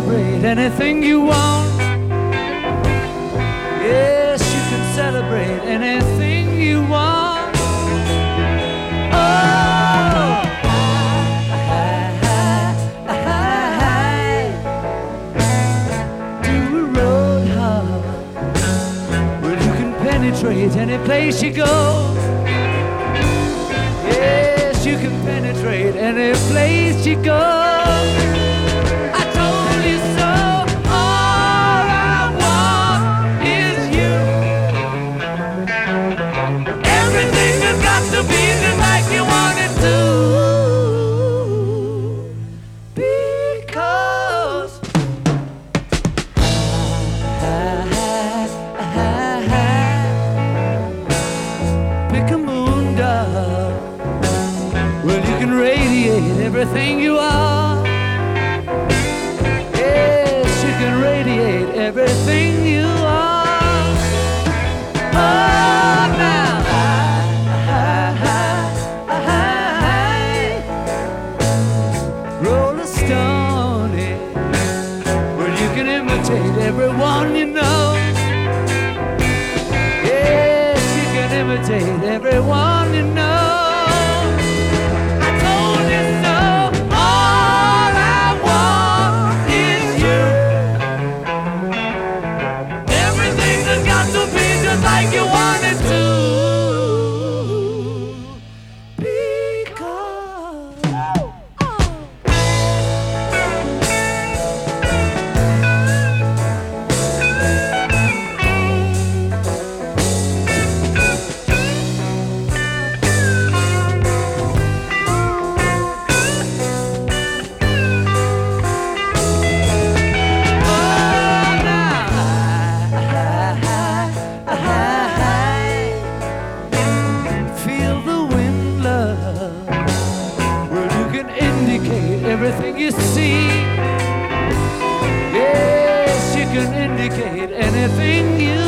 celebrate anything you want. Yes, you can celebrate anything you want. Oh, do a road hop where you can penetrate any place you go. Yes, you can penetrate any place you go. I told you so. All I want is you. Everything has got to be just like you want it to. Because pick a moon dove. Well, you can radiate everything you are. Yes, you can radiate everything you are. Oh, now, roll a stone in. Well, you can imitate everyone you know. Yes, you can imitate everyone you know. Like you wanted to. Everything you see, yes, you can indicate anything you